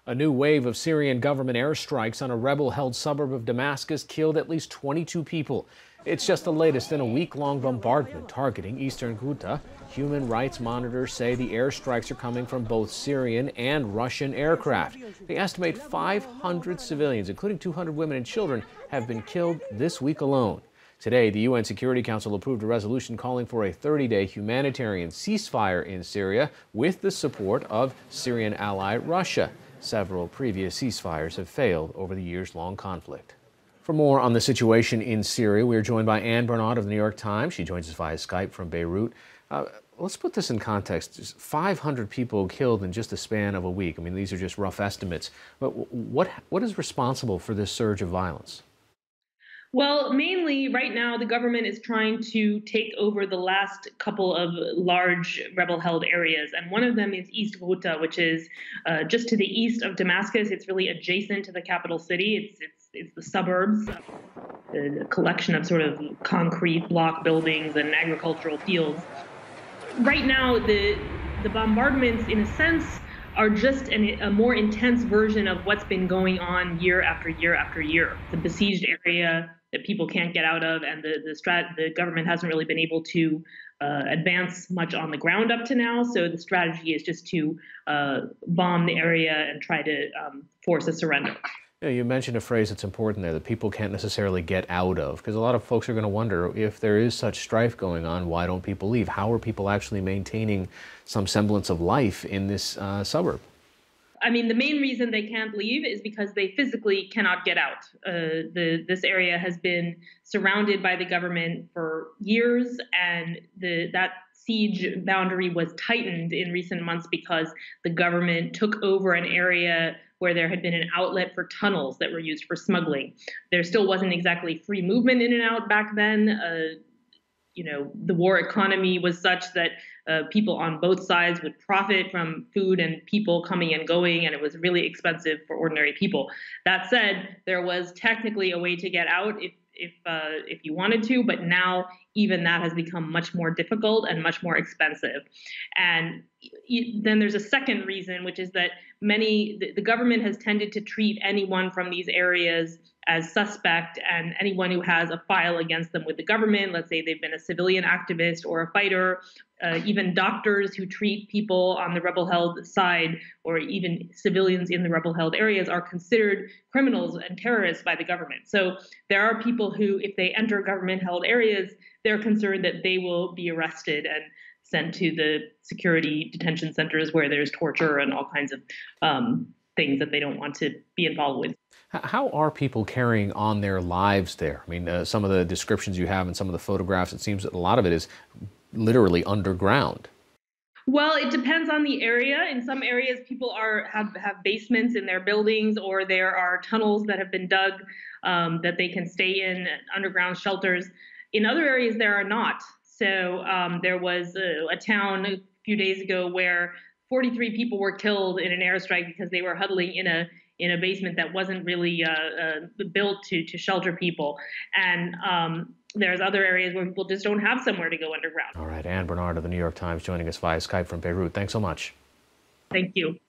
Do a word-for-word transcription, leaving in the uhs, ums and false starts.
A new wave of Syrian government airstrikes on a rebel-held suburb of Damascus killed at least twenty-two people. It's just the latest in a week-long bombardment targeting eastern Ghouta. Human rights monitors say the airstrikes are coming from both Syrian and Russian aircraft. They estimate five hundred civilians, including two hundred women and children, have been killed this week alone. Today, the U N Security Council approved a resolution calling for a thirty-day humanitarian ceasefire in Syria with the support of Syrian ally Russia. Several previous ceasefires have failed over the years-long conflict. For more on the situation in Syria, we are joined by Ann Bernard of the New York Times. She joins us via Skype from Beirut. Uh, let's put this in context. Just five hundred people killed in just the span of a week. I mean, these are just rough estimates. But what, what is responsible for this surge of violence? Well, mainly right now, the government is trying to take over the last couple of large rebel-held areas. And one of them is East Ghouta, which is uh, just to the east of Damascus. It's really adjacent to the capital city. It's, it's, it's the suburbs, a collection of sort of concrete block buildings and agricultural fields. Right now, the, the bombardments, in a sense, are just an, a more intense version of what's been going on year after year after year. The besieged area that people can't get out of, and the the, strat, the government hasn't really been able to uh, advance much on the ground up to now. So the strategy is just to uh, bomb the area and try to um, force a surrender. You know, you mentioned a phrase that's important there that people can't necessarily get out of, because a lot of folks are going to wonder, if there is such strife going on, why don't people leave? How are people actually maintaining some semblance of life in this uh, suburb? I mean, the main reason they can't leave is because they physically cannot get out. Uh, the this area has been surrounded by the government for years, and the that siege boundary was tightened in recent months because the government took over an area where there had been an outlet for tunnels that were used for smuggling. There still wasn't exactly free movement in and out back then. Uh, you know, the war economy was such that uh, people on both sides would profit from food and people coming and going, and it was really expensive for ordinary people. That said, there was technically a way to get out if if uh, if you wanted to, but now even that has become much more difficult and much more expensive. And then there's a second reason, which is that many the, the government has tended to treat anyone from these areas as suspect, and anyone who has a file against them with the government, let's say they've been a civilian activist or a fighter, uh, even doctors who treat people on the rebel-held side, or even civilians in the rebel-held areas, are considered criminals and terrorists by the government. So there are people who, if they enter government-held areas, they're concerned that they will be arrested and sent to the security detention centers where there's torture and all kinds of um, things that they don't want to be involved with. How are people carrying on their lives there? I mean, uh, some of the descriptions you have and some of the photographs, it seems that a lot of it is literally underground. Well, it depends on the area. In some areas, people are have, have basements in their buildings, or there are tunnels that have been dug um, that they can stay in, underground shelters. In other areas, there are not. So um, there was a, a town a few days ago where forty-three people were killed in an airstrike because they were huddling in a in a basement that wasn't really uh, uh, built to to shelter people. And um, there's other areas where people just don't have somewhere to go underground. All right, Ann Bernard of the New York Times joining us via Skype from Beirut. Thanks so much. Thank you.